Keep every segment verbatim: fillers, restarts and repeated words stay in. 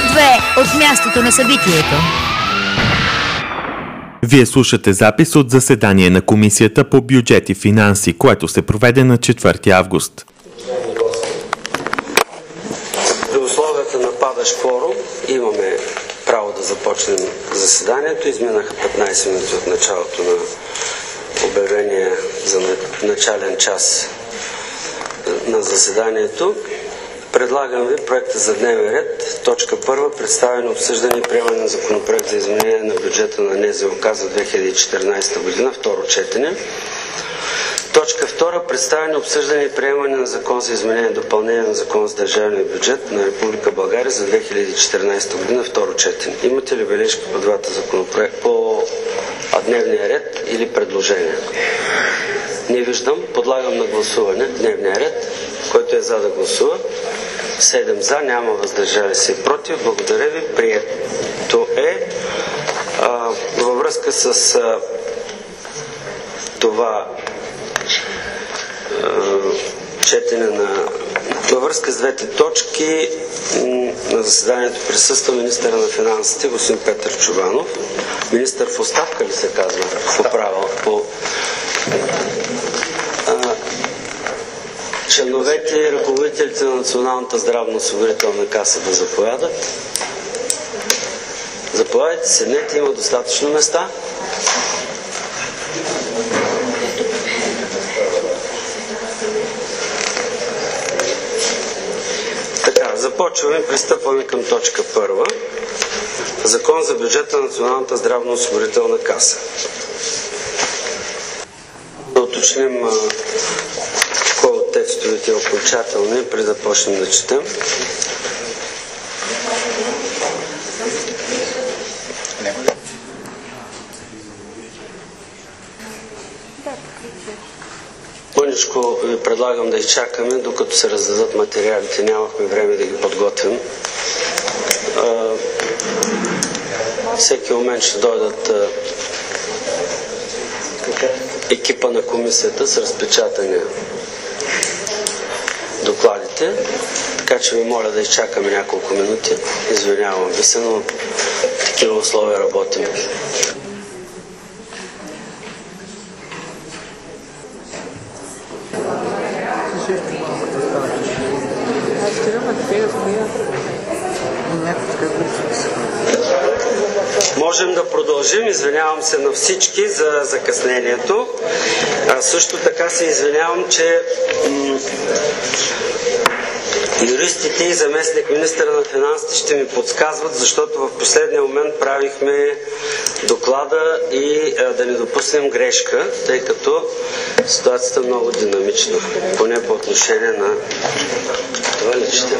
Етап две от мястото на събитието. Вие слушате запис от заседание на Комисията по бюджет и финанси, което се проведе на четвърти август. При условията на падащ кворум имаме право да започнем заседанието. Изминаха петнайсет минути от началото на обявения за начален час на заседанието. Предлагам ви проекта за дневен ред. Точка първа. Представяне, обсъждане и приемане на законопроект за изменение на бюджета на НЗОК за две хиляди и четиринайсета година. Второ четене. Точка втора. Представяне, обсъждане и приемане на закон за изменение и допълнение на закон за държавния бюджет на Република България за две хиляди и четиринайсета година. Второ четене. Имате ли бележки по двата законопроекта, по дневния ред или предложения? Не виждам. Подлагам на гласуване дневния ред. Който е за да гласува. седем за, няма въздържали се и против. Благодаря ви. Прието е. А, във връзка с а, това а, четене на... Във връзка с двете точки на заседанието присъства министъра на финансите господин Петър Чобанов. Министър в оставка ли се казва? По право. По... А, Членовете и ръководителите на Националната здравноосигурителна каса да заповядат. Заповядайте, седнете, има достатъчно места. Така, започваме, пристъпваме към точка първа. Закон за бюджета на Националната здравноосигурителна каса. Да уточним кой от текстовете е окончателни, преди да почнем да четем. Мъничко ви предлагам да изчакаме, докато се раздадат материалите. Нямахме време да ги подготвим. Всеки момент ще дойдат екипа на комисията с разпечатани докладите, така че ви моля да изчакаме няколко минути. Извинявам ви се, но такива условия работим. Можем да продължим. Извинявам се на всички за закъснението. А също така се извинявам, че м- юристите и заместник министъра на финансите ще ми подсказват, защото в последния момент правихме доклада и а, да не допуснем грешка, тъй като ситуацията е много динамична, поне по отношение на това ли чете?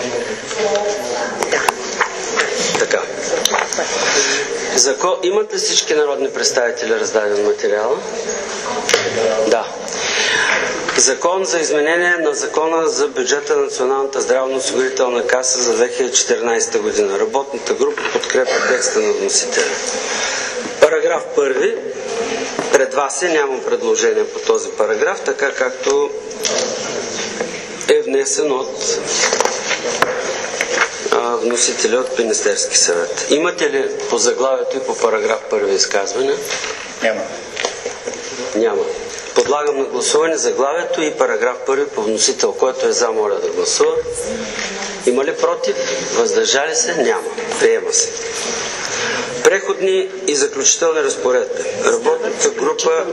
Така. Закон... Имат ли всички народни представители раздаден материала? Да. Закон за изменение на закона за бюджета на Националната здравноосигурителна каса за две хиляди и четиринайсета година. Работната група подкрепя текста на вносителя. Параграф първи. Пред вас е, нямам предложение по този параграф, така както е внесен от вносителя от Министерски съвет. Имате ли по заглавието и по параграф първи изказване? Няма. Няма. Подлагам на гласуване заглавието и параграф първи по вносител. Който е за, моля да гласува. Има ли против? Въздържали се? Няма. Приема се. Преходни и заключителни разпоредби. Работната група...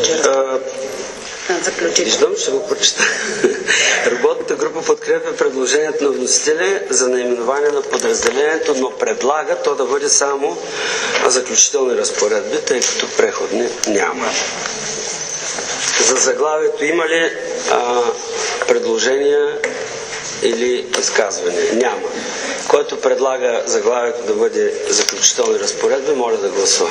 Виждам, ще го прочета. Работната група подкрепя предложението на вносителя за наименование на подразделението, но предлага то да бъде само заключителни разпоредби, тъй като преходни няма. За заглавието има ли а, предложения или изказвания? Няма. Който предлага заглавието да бъде заключителни разпоредби, моля да гласува.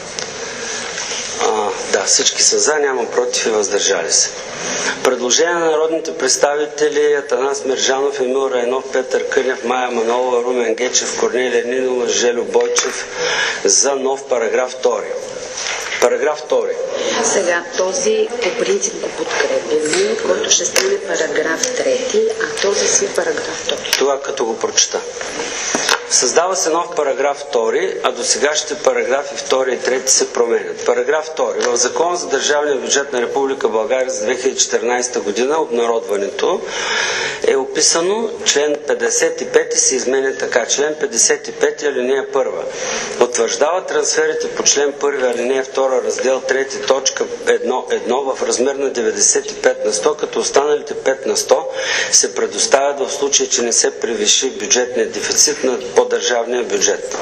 А, да, всички са за, няма против и въздържали се. Предложение на народните представители Атанас Мерджанов, Емил Райнов, Петър Кънев, Мая Манолова, Румен Гечев, Корнелия Нинова, Желю Бойчев за нов параграф втори. Параграф втори. Сега този по принцип го подкрепяме, който ще стане параграф трети, а този си е параграф втори. Това като го прочета. Създава се нов параграф втори, а до сегашните параграфи втори и трети се променят. Параграф втори. В Закона за държавния бюджет на Република България за две хиляди и четиринадесета година, обнародването, е описано, член петдесет и пети се изменя така. Член петдесет и пети, алинея първа. Утвърждава трансферите по член първи, алинея втора, раздел трети, точка едно едно в размер на деветдесет и пет на сто, като останалите пет на сто се предоставят в случай, че не се превиши бюджетния дефицит на по държавния бюджет.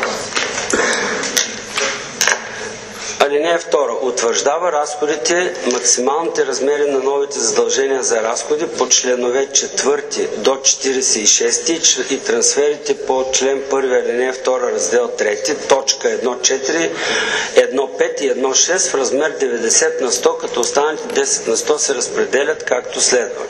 Алинея втора. Утвърждава разходите, максималните размери на новите задължения за разходи по членове четвърти до четиридесет и шести и трансферите по член първи, алинея втора, раздел трети, точка едно четири, едно пет и едно шест в размер деветдесет на сто, като останалите десет на сто се разпределят както следва.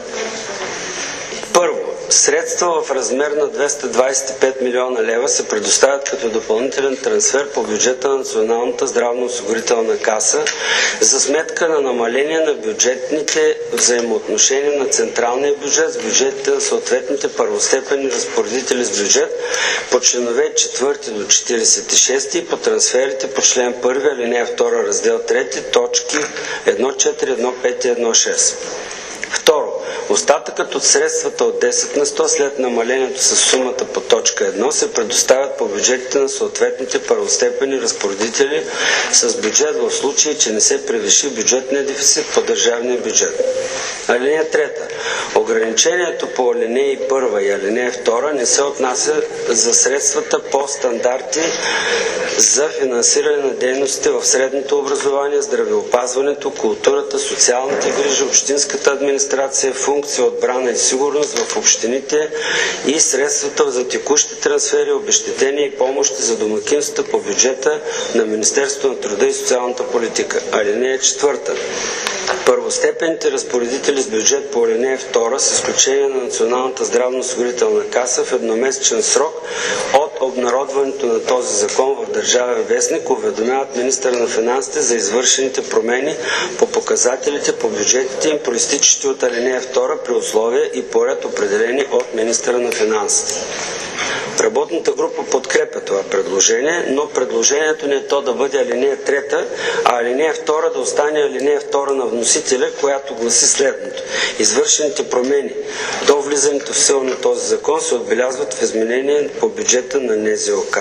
Първо, средства в размер на двеста двадесет и пет милиона лева се предоставят като допълнителен трансфер по бюджета на Националната здравноосигурителна каса за сметка на намаление на бюджетните взаимоотношения на централния бюджет с бюджетите на съответните първостепенни разпоредители с бюджет по членове четвърти до четиридесет и шести и по трансферите по член първи, алинея втора, раздел трети, точки едно четири, едно пет и едно шест. Второ, остатъкът от средствата от десет на сто след намалението с сумата по точка едно се предоставят по бюджетите на съответните първостепенни разпоредители с бюджет в случай, че не се превиши бюджетния дефицит по държавния бюджет. Алинея трета. Ограничението по алинеи първа и алинея втора не се отнася за средствата по стандарти за финансиране на дейностите в средното образование, здравеопазването, културата, социалните грижи, общинската администрация, функция отбрана и сигурност в общините и средствата за текущи трансфери, обезщетения и помощи за домакинствата по бюджета на Министерството на труда и социалната политика. Алинея четвърта. Първостепенните разпоредители с бюджет по алинея втора, с изключение на Националната здравноосигурителна каса, в едномесечен срок от обнародването на този закон в Държавен вестник уведомяват министъра на финансите за извършените промени по показателите по бюджетите им, проистичащи от алинея втора, при условия и по ред определени от министъра на финансите. Работната група подкрепя това предложение, но предложението не е то да бъде алинея трета, а алинея втора да остане алинея втора на вносителя, която гласи следното. Извършените промени до влизането в сила на този закон се отбелязват в изменение по бюджета на Н З О К.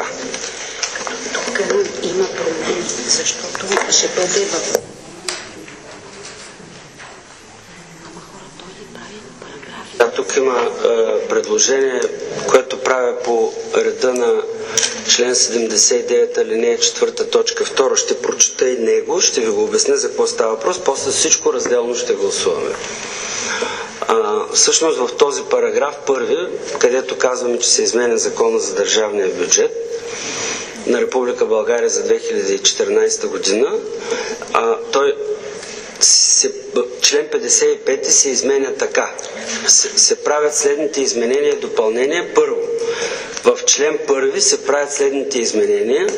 Тук има промени, защото ще бъде в... Да, тук има е, предложение, което правя по реда на член седемдесет и девет, алинея четвърта, точка втора. Ще прочета и него, ще ви го обясня за какво става въпрос, после всичко разделно ще гласуваме. А, всъщност в този параграф първи, където казваме, че се изменя закона за държавния бюджет на Република България за две хиляди и четиринадесета година, а, той Се, член петдесет и пети се изменя така. Се, се правят следните изменения и допълнения. Първо, в член първи се правят следните изменения.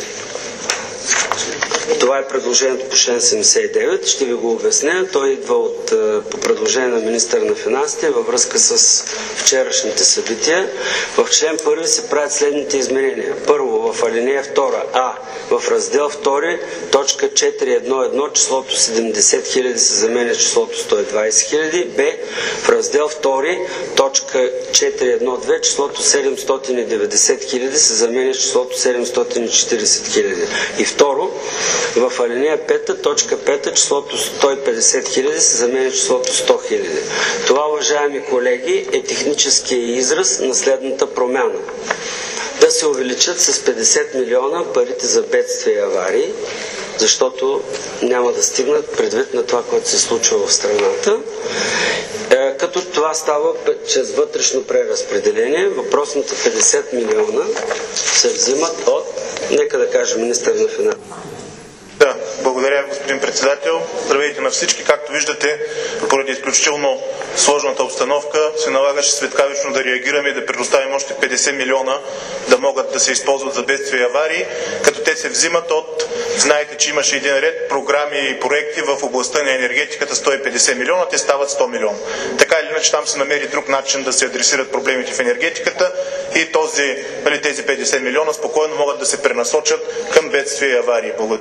Това е предложението по член седемдесет и девет. Ще ви го обясня. Той идва от, по предложение на министъра на финансите във връзка с вчерашните събития. В член първи се правят следните изменения. Първо, в алинея втора А, в раздел втори, точка четири едно едно, числото седемдесет хиляди се заменя с числото сто и двадесет хиляди. Б, в раздел втори, точка четири едно две, числото седемстотин и деветдесет хиляди се заменя с числото седемстотин и четиридесет хиляди. И второ, в алинея пета, точка пета, числото сто и петдесет хиляди се заменя с числото сто хиляди. Това, уважаеми колеги, е техническия израз на следната промяна. Да се увеличат с петдесет милиона парите за бедствия и аварии, защото няма да стигнат предвид на това, което се случва в страната. Е, като това става чрез вътрешно преразпределение, въпросните петдесет милиона се взимат от, нека да кажем, министър на финансите. Да, благодаря, господин председател. Здравейте на всички. Както виждате, поради изключително сложната обстановка се налагаше светкавично да реагираме и да предоставим още петдесет милиона да могат да се използват за бедствия и аварии, като те се взимат от, знаете, че имаше един ред програми и проекти в областта на енергетиката сто и петдесет милиона, те стават сто милиона. Така или иначе там се намери друг начин да се адресират проблемите в енергетиката и този, нали, тези петдесет милиона спокойно могат да се пренасочат към бедствия и аварии. Благодаря.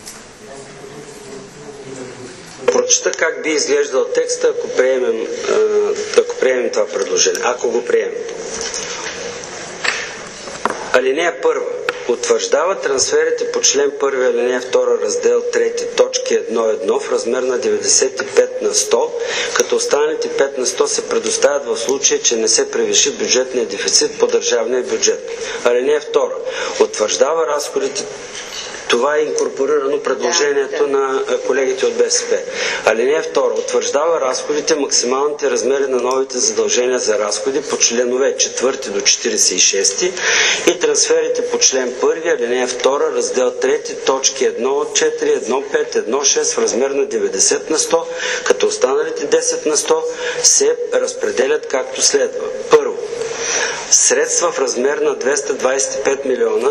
Прочита как би изглеждал текста, ако приемем, ако приемем това предложение. Ако го приемем. Алинея първа. Утвърждава трансферите по член първи, алинея втора, раздел трети, точки едно едно в размер на деветдесет и пет на сто, като останалите пет на сто се предоставят в случай, че не се превиши бюджетния дефицит по държавния бюджет. Алинея втора. Утвърждава разходите. Това е инкорпорирано предложението да, да. на колегите от БСП. Алинея втора. Утвърждава разходите, максималните размери на новите задължения за разходи по членове четвърти до четиридесет и шести и трансферите по член първи, алинея втора, раздел трети, точки едно четири, едно пет, едно шест в размер на деветдесет на сто, като останалите десет на сто се разпределят както следва. Първо. Средства в размер на двеста двадесет и пет милиона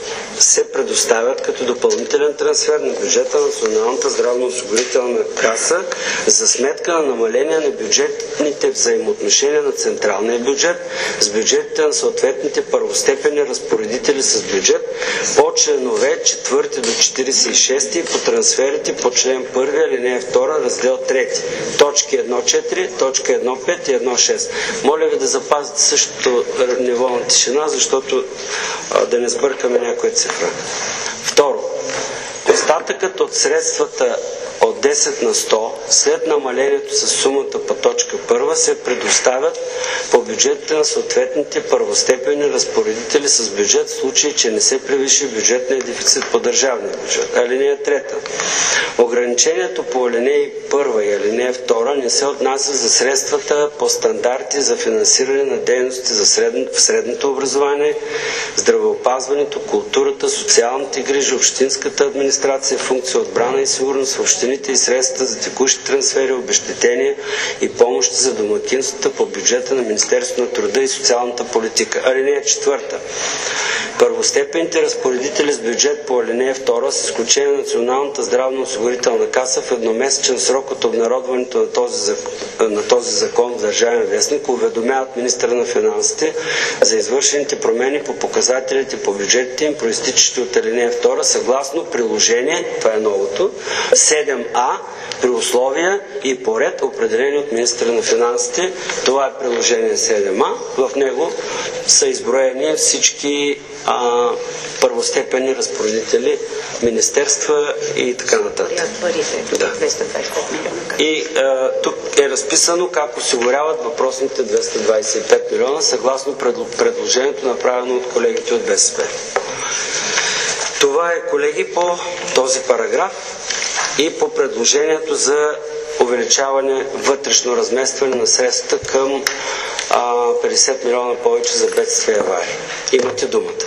се предоставят като допълнителен трансфер на бюджета на Националната здравноосигурителна каса за сметка на намаление на бюджетните взаимоотношения на централния бюджет с бюджетите на съответните първостепенни разпоредители с бюджет по членове четвърти до четиридесет и шести и по трансферите по член първи, алинея втора, раздел трети, точки едно четири, точка едно пет и едно шест. Моля ви да запазите същото ниво на тишина, защото а, да не сбъркаме някоя цифра. Второ, остатъкът от средствата от десет на сто след намалението с сумата по точка първа се предоставят по бюджетите на съответните първостепенни разпоредители с бюджет в случай, че не се превиши бюджетния дефицит по държавния бюджет. Алинея трета. Ограничението по алинея първа и алинея втора не се отнася за средствата по стандарти за финансиране на дейности за средно, в средното образование, здравеопазването, културата, социалните грижи, общинската администрация, функция отбрана и сигурност в общините и средства за текущи трансфери, обезщетения и помощи за домакинствата по бюджета на Министерството на труда и социалната политика. Алинея четвърта. Първостепенните разпоредители с бюджет по алинея втора, с изключение на Националната здравноосигурителна каса, в едномесечен срок от обнародването на този, закон, на този закон в Държавен вестник уведомяват министъра на финансите за извършените промени по показателите по бюджетите им, проистичащи от алинея втора, съгласно приложение, това е новото, седем а, при условия и по ред, определени от министъра на финансите. Това е приложение седем а. В него са изброени всички а, първостепенни разпоредители, министерства и така нататък. Да. И а, тук е разписано как осигуряват въпросните двеста двадесет и пет милиона, съгласно предложението, направено от колегите от БСП. Това е, колеги, по този параграф и по предложението за увеличаване, вътрешно разместване на средствата към а, петдесет милиона повече за бедствия и аварии. Имате думата.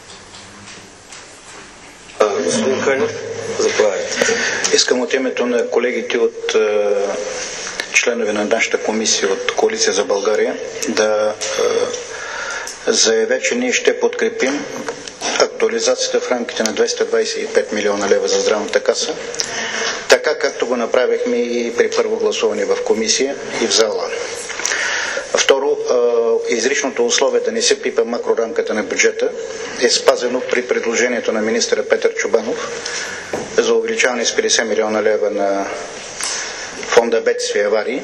А, господин Кънев, заповядайте. Искам от името на колегите от е, членове на нашата комисия от Коалиция за България да е, заявя, че ние ще подкрепим актуализацията в рамките на двеста двадесет и пет милиона лева за здравната каса, така както го направихме и при първо гласуване в комисия и в зала. Второ, изричното условие да не се пипа макрорамката на бюджета е спазено при предложението на министъра Петър Чобанов за увеличаване с петдесет милиона лева на фонда бедствия и аварии.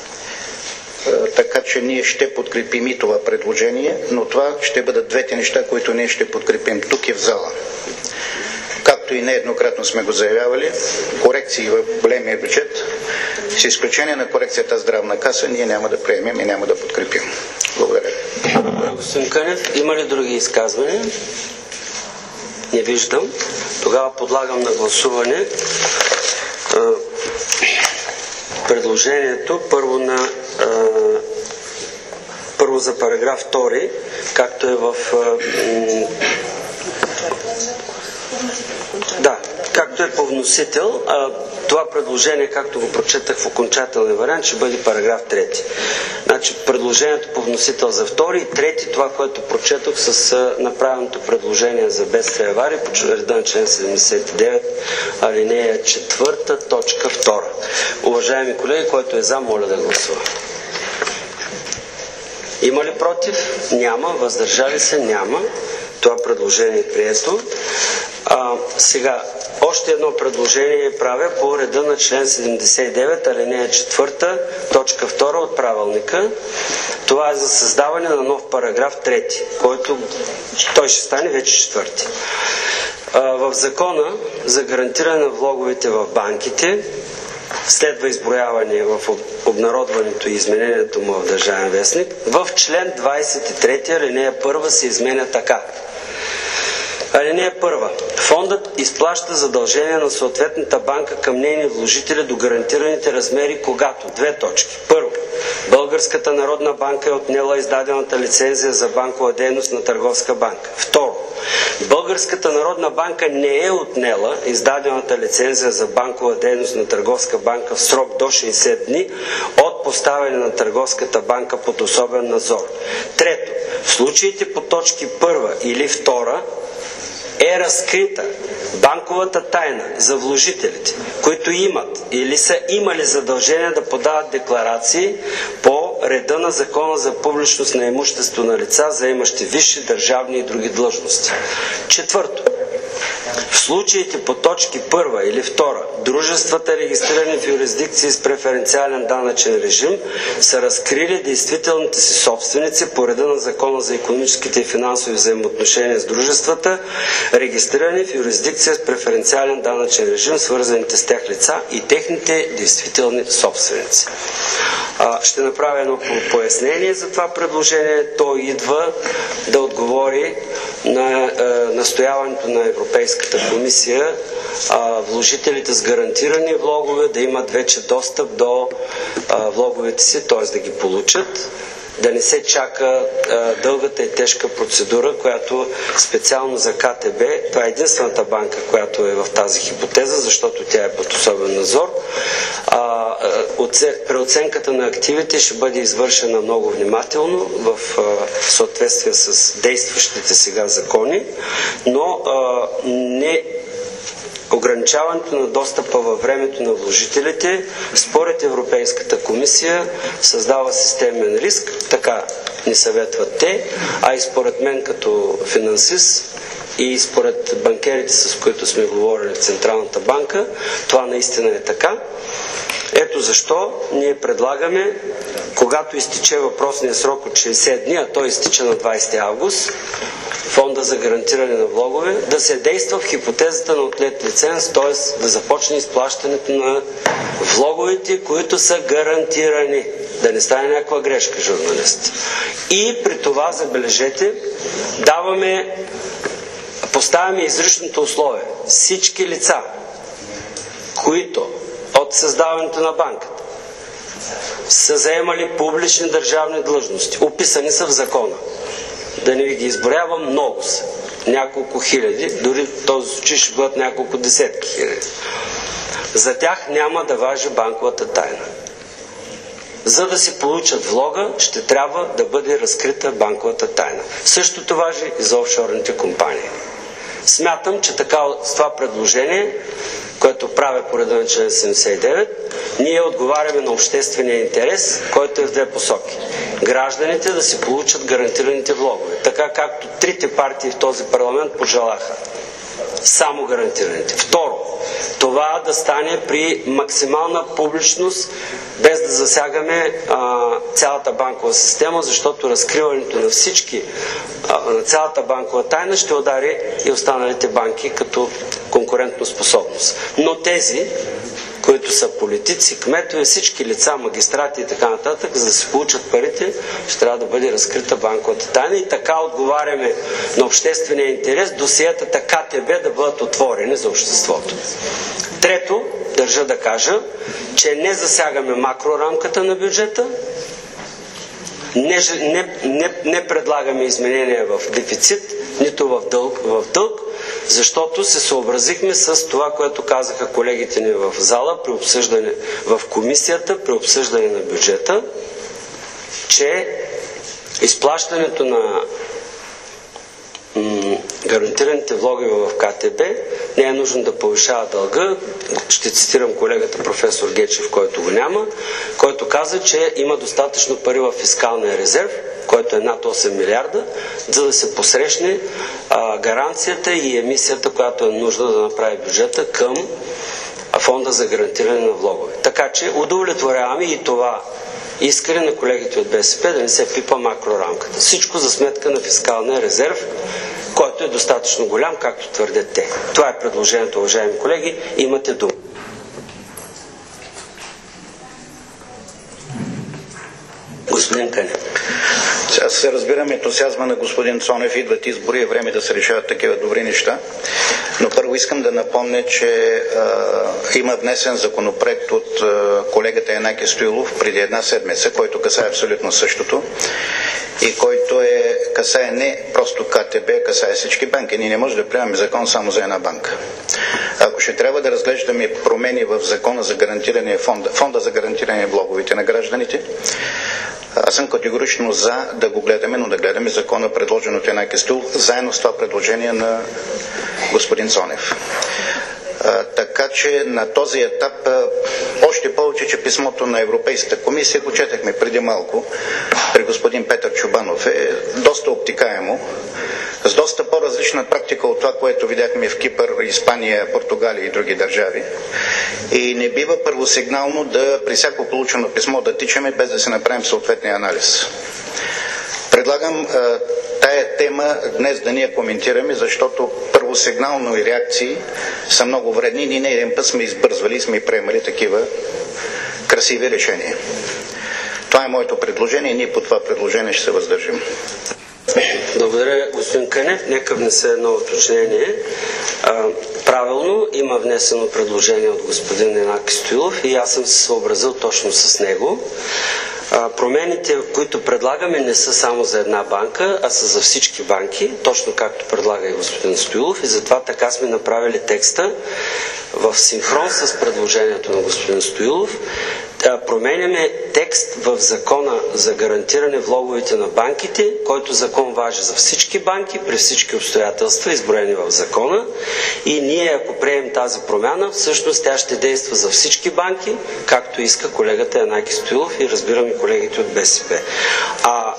Така че ние ще подкрепим и това предложение, но това ще бъдат двете неща, които ние ще подкрепим тук и в зала. Както и нееднократно сме го заявявали, корекции в големия бюджет, с изключение на корекцията здравна каса, ние няма да приемем и няма да подкрепим. Благодаря. Господин Кънев, има ли други изказвания? Не виждам. Тогава подлагам на гласуване предложението първо на първо за параграф втори, както е в да, както което е по вносител. А, това предложение, както го прочетах в окончателния вариант, ще бъде параграф трети. Значи, предложението по вносител за втори и трети, това, което прочетох с а, направеното предложение за бедствия и аварии по реда на член седемдесет и девет, алинея четвърта, точка втора. Уважаеми колеги, който е за, моля да гласува. Има ли против? Няма. Въздържали се? Няма. Това предложение е прието. А, сега, още едно предложение правя по реда на член седемдесет и девет, алинея четвърта, точка втора от правилника. Това е за създаване на нов параграф трети, който той ще стане вече четвърти. А, в закона за гарантиране на влоговете в банките следва изброяване в обнародването и изменението му в Държавен вестник. В член двадесет и трети, алинея първа се изменя така. Алинея първа. Фондът изплаща задължения на съответната банка към нейни вложители до гарантираните размери, когато: две точки. Първо, Българската народна банка е отнела издадената лицензия за банкова дейност на търговска банка. Второ, Българската народна банка не е отнела издадената лицензия за банкова дейност на търговска банка в срок до шейсет дни от поставяне на търговската банка под особен надзор. Трето, в случаите по точки първа или втора е разкрита банковата тайна за вложителите, които имат или са имали задължение да подават декларации по реда на Закона за публичност на имущество на лица, заемащи висши държавни и други длъжности. Четвърто, в случаите по точки първа или втора, дружествата, регистрирани в юрисдикции с преференциален данъчен режим, са разкрили действителните си собственици по реда на Закона за икономическите и финансови взаимоотношения с дружествата, регистрирани в юрисдикция с преференциален данъчен режим, свързаните с тях лица и техните действителни собственици. А, ще направя едно пояснение за това предложение. То идва да отговори на е, настояването на Европейската комисия а, вложителите с гарантирани влогове да имат вече достъп до а, влоговете си, т.е. да ги получат, да не се чака а, дългата и тежка процедура, която специално за ка те бе, това е единствената банка, която е в тази хипотеза, защото тя е под особен надзор. А, преоценката на активите ще бъде извършена много внимателно в а, съответствие с действащите сега закони, но а, не ограничаването на достъпа във времето на вложителите, според Европейската комисия, създава системен риск, така ни съветват те, а и според мен като финансист и според банкерите, с които сме говорили в Централната банка, това наистина е така. Ето защо ние предлагаме, когато изтече въпросния срок от шейсет дни, а той изтича на двадесети август, Фонда за гарантиране на влогове, да се действа в хипотезата на отлет лиценз, т.е. да започне изплащането на влоговете, които са гарантирани. Да не стане някаква грешка, журналист. И при това, забележете, даваме, поставяме изричното условие. Всички лица, които от създаването на банката са заемали публични държавни длъжности, описани са в закона. Да не ви ги изброявам, много са. Няколко хиляди, дори в този случай ще бъдат няколко десетки хиляди. За тях няма да важи банковата тайна. За да си получат влога, ще трябва да бъде разкрита банковата тайна. Същото важи и за офшорните компании. Смятам, че така с това предложение, което правя по реда на член седемдесет и девет, ние отговаряме на обществения интерес, който е в две посоки. Гражданите да си получат гарантираните влогове, така както трите партии в този парламент пожелаха. Само гарантираните. Второ, това да стане при максимална публичност, без да засягаме а, цялата банкова система, защото разкриването на всички, а, на цялата банкова тайна ще удари и останалите банки като конкурентно способност. Но тези, които са политици, кметове, всички лица, магистрати и така нататък, за да се получат парите, ще трябва да бъде разкрита банковата тайна и така отговаряме на обществения интерес, досиетата ка те бе да бъдат отворени за обществото. Трето, държа да кажа, че не засягаме макрорамката на бюджета, не, не, не, не предлагаме изменения в дефицит, нито в дълг, в дълг, защото се съобразихме с това, което казаха колегите ни в зала при обсъждане в комисията, при обсъждане на бюджета, че изплащането на гарантираните влогове в КТБ не е нужно да повишава дълга. Ще цитирам колегата професор Гечев, който го няма, който каза, че има достатъчно пари в фискалния резерв, който е над осем милиарда, за да се посрещне а, гаранцията и емисията, която е нужда да направи бюджета към фонда за гарантиране на влогове. Така че удовлетворяваме и това искане на колегите от БСП да не се пипа макрорамката. Всичко за сметка на фискалния резерв, който е достатъчно голям, както твърдят те. Това е предложението, уважаеми колеги. Имате дума. Господин Кънев. Аз се разбирам ентусиазма на господин Цонев, идват избори, е време да се решават такива добри неща. Но първо искам да напомня, че а, има внесен законопроект от а, колегата Янаки Стоилов преди една седмица, който касае абсолютно същото и който е, касае не просто КТБ, касае всички банки. Ние не можем да приемаме закон само за една банка. Ако ще трябва да разглеждаме промени в закона за гарантиране фонда, фонда за гарантиране влоговете на гражданите, аз съм категорично за да го гледаме, но да гледаме закона, предложен от Янаки Стоилов, заедно с това предложение на господин Цонев. А, така че на този етап, а, още повече, че писмото на Европейската комисия, го четахме преди малко при господин Петър Чубанов, е доста обтикаемо, с доста по-различна практика от това, което видяхме в Кипър, Испания, Португалия и други държави. И не бива първосигнално да при всяко получено писмо да тичаме, без да се направим съответния анализ. Предлагам а, тая тема днес да ние коментираме, защото първосигнално и реакции са много вредни. Ние не един път сме избързвали и сме приемали такива красиви решения. Това е моето предложение и ние по това предложение ще се въздържим. Благодаря, господин Кънев. Нека внесе едно уточнение. А, правилно, има внесено предложение от господин Янаки Стоилов и аз съм се съобразил точно с него. А, промените, които предлагаме, не са само за една банка, а са за всички банки, точно както предлага и господин Стоилов, и затова така сме направили текста в синхрон с предложението на господин Стоилов. Променяме текст в закона за гарантиране влоговете на банките, който закон важи за всички банки, при всички обстоятелства, изброени в закона. И ние, ако приемем тази промяна, всъщност тя ще действа за всички банки, както иска колегата Янаки Стоилов и разбирам и колегите от БСП. А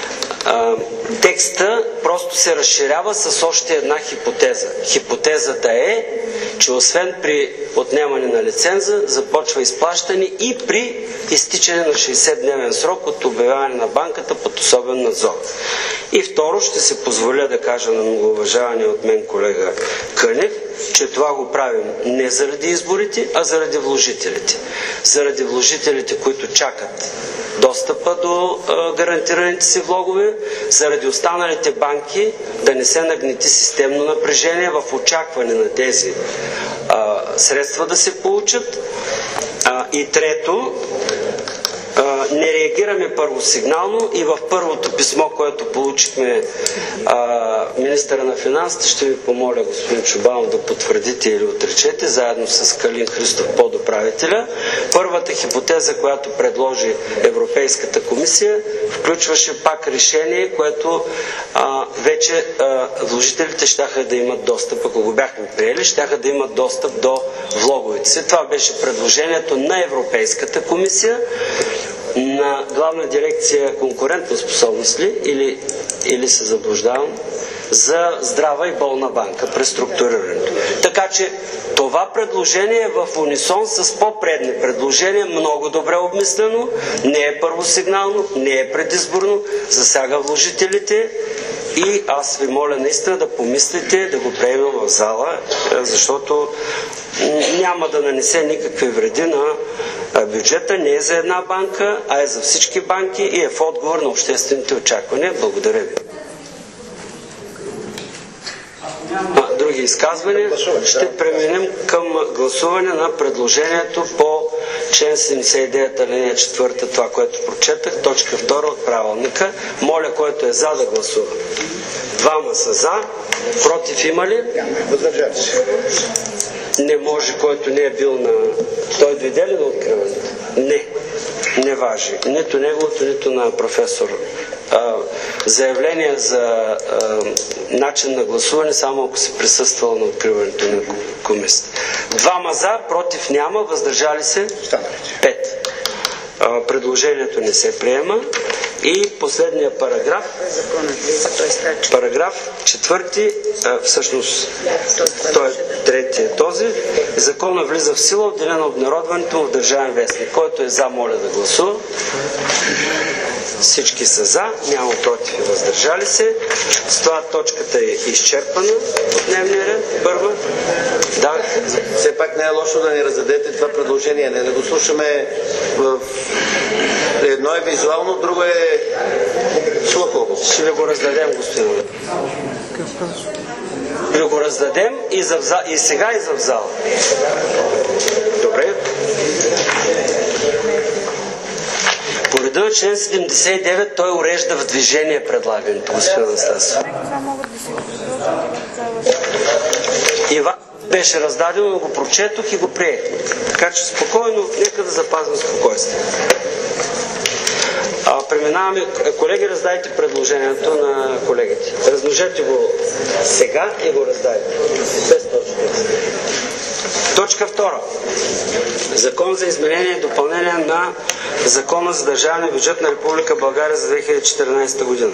А, текста просто се разширява с още една хипотеза. Хипотезата е, че освен при отнемане на лиценза, започва изплащане и при изтичане на шейсетдневен срок от обявяване на банката под особен надзор. И второ, ще се позволя да кажа на многоуважавания от мен колега Кънев, че това го правим не заради изборите, а заради вложителите. Заради вложителите, които чакат достъпа до а, гарантираните си влогове, заради останалите банки да не се нагнети системно напрежение в очакване на тези а, средства да се получат. А, и трето, а, не реагираме първосигнално и в първото писмо, което получихме а, министъра на финансите, ще ви помоля, господин Чубанов, да потвърдите или отречете, заедно с Калин Христов, подуправителя. Първата хипотеза, която предложи Европейската комисия, включваше пак решение, което а, вече а, вложителите щяха да имат достъп, ако го бяхме приели, щяха да имат достъп до влоговете си. Това беше предложението на Европейската комисия, на Главна дирекция конкурентна способност ли, или, или се заблуждавам, за здрава и болна банка, преструктурирането. Така че това предложение е в унисон с по-предни предложения, много добре обмислено, не е първосигнално, не е предизборно, засяга вложителите и аз ви моля наистина да помислите, да го приемем в зала, защото няма да нанесе никакви вреди на бюджета, не е за една банка, а е за всички банки и е в отговор на обществените очаквания. Благодаря ви. А, други изказвания? Ще преминем към гласуване на предложението по член седемдесет и девет алинея четвърта, това, което прочетах, точка втора от правилника. Моля, който е за, да гласува. Двама са за. Против има ли? Въздържали се. Не може, който не е бил на... Той дойде ли на откриването? Не. Не важи. Нито неговото, нито на професор. А, заявление за а, начин на гласуване, само ако си присъствал на откриването на комисията. Двама за, против няма, въздържали се? Пет. А, предложението не се приема. И последния параграф, параграф четвърти, а, всъщност той е третия този, закона влиза в сила от деня на обнародването му в Държавен вестник. Който е за, моля да гласува. Всички са за, няма против и въздържали се. С това точката е изчерпана от дневния ред. Първа. Да. Все пак не е лошо да ни раздадете това предложение. Не да го слушаме в... Едно е визуално, друго е слухово. Ще ви го раздадем, господин. Ще ви го раздадем и, за вза... и сега и за в зала. Добре. По реда на член седемдесет и девет той урежда в движение предлагането, господин Анастасов. И вас беше раздадено, но го прочетох и го приех. Така че спокойно, нека да запазим спокойствие. А, преминаваме, колеги, раздайте предложението на колегите. Размножете го сега и го раздайте. Без точка. Точка втора. Закон за изменение и допълнение на Закона за държавния бюджет на Република България за две хиляди и четиринадесета година.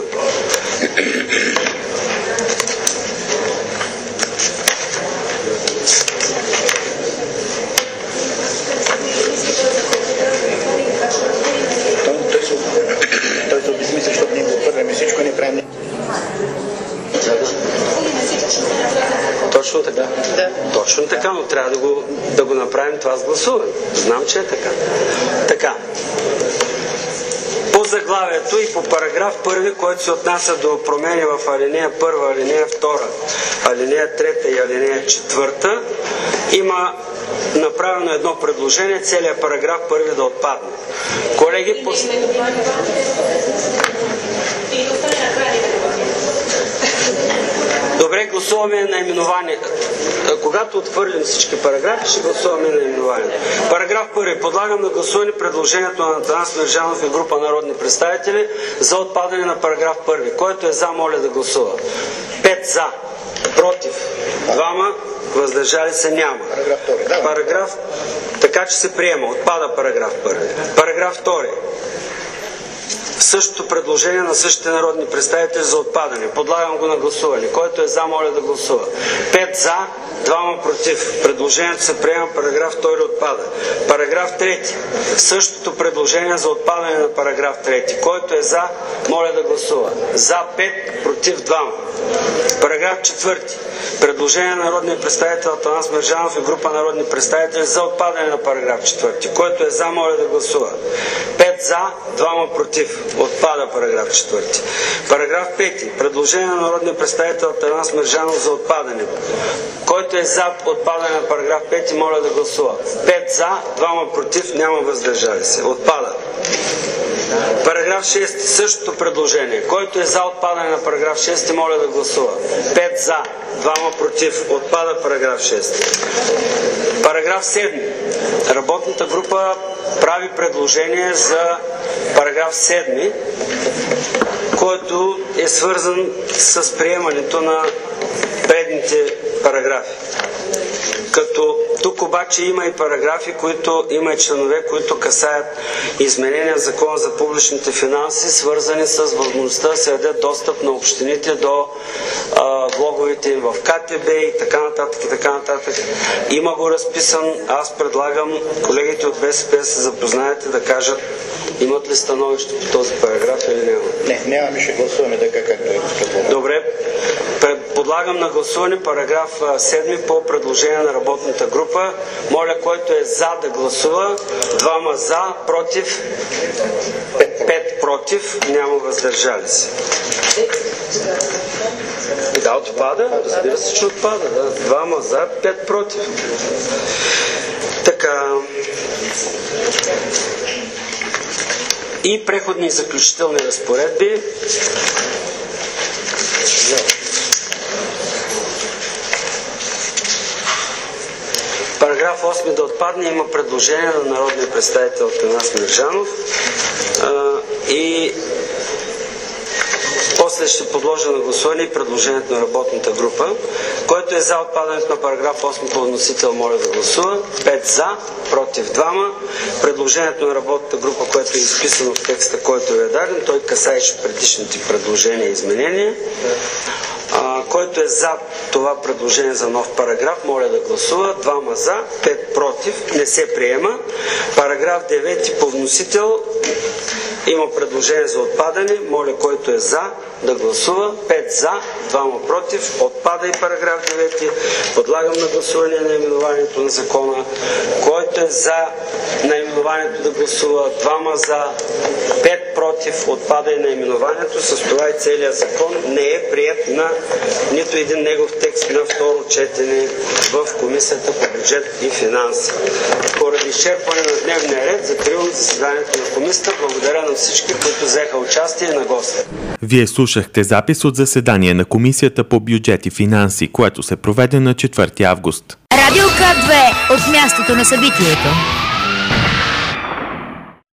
Той се обезмисля, защото ние го отвърляме всичко, не правим. Точно така. Да. Точно така, но трябва да го, да го направим това с гласуване. Знам, че е така. Така. По заглавието и по параграф първи, който се отнася до промени в алинея първа, алинея втора, алинея трета и алинея четвърта, има направено едно предложение, целият параграф първи да отпадне. Колеги, по... Добре, гласуваме наименование. Когато отхвърлим всички параграфи, ще гласуваме наименование. Параграф първи. Подлагам на гласуване предложението на Атанас Мерджанов и група народни представители за отпадане на параграф първи. Който е за, моля да гласува. Пет за. Против. Двама. Въздържали се няма. Параграф втори. Да. Параграф. Така че се приема. Отпада параграф първи. Параграф втори. Същото предложение на същите народни представители за отпадане. Подлагам го на гласуване. Който е за, моля да гласува. Пет за, двама против. Предложението се приема, параграф втори отпада. Параграф трети. Същото предложение за отпадане на параграф трети. Който е за, моля да гласува. За пет, против двама. Параграф четвърти. Предложение на народния представител Атанас Мерджанов и група народни представители за отпадане на параграф четвърти. Който е за, моля да гласува. Пет за, двама против. Отпада параграф четвърти. Параграф пети. Предложение на народния представител Атанас Мерджанов за отпадане. Който е за отпадане на параграф пети, моля да гласува. Пет за, двама против, няма въздържали се. Отпада. Параграф шести. Същото предложение. Който е за отпадане на параграф шести, моля да гласува. Пет за, двама против. Отпада параграф шести. Параграф седми. Работната група прави предложение за параграф седми, който е свързан с приемането на предните параграфи. Като тук обаче има и параграфи, които има и членове, които касаят изменения в Закона за публичните финанси, свързани с възможността да се даде достъп на общините до а, влоговете им в КТБ и така нататък и така нататък. Има го разписан. Аз предлагам колегите от БСП да се запознаете, да кажат имат ли становище по този параграф или няма. Не, нямаме, ще гласуваме така, както е предложено. Добре. Подлагам на гласуване параграф седми по предложение на работната група. Моля, който е за да гласува. Двама за, против. Пет против. Няма въздържали се. Да, отпада. Разбира се, че отпада. Да. Двама за, пет против. Така. И преходни и заключителни разпоредби. параграф осми да отпадне. Има предложение на народния представител Атанас Мерджанов. И после ще подложа на гласуване и предложението на работната група. Който е за отпадането на параграф осми по вносител, моля да гласува. пет за, против двама. Предложението на работната група, което е изписано в текста, който е даден, той касаеше предишните предложения и изменения. А, който е за това предложение за нов параграф, моля да гласува. двама за, пет против. Не се приема. Параграф девети по вносител. Има предложение за отпадане. Моля, който е за, да гласува. пет за, двама против. Отпада и параграф девети. Подлагам на гласуване наименованието на закона. Който е за наименованието да гласува. двама за, пет против. Отпада и наименованието. С това и целият закон не е приет на нито един негов текст на второ четене в Комисията по бюджет и финанси. Поради изчерпване на дневния ред, закривам заседанието на комисията. Благодаря на всички, които взеха участие на гости. Вие слушахте запис от заседание на Комисията по бюджет и финанси, което се проведе на четвърти август. Радио К две от мястото на събитието.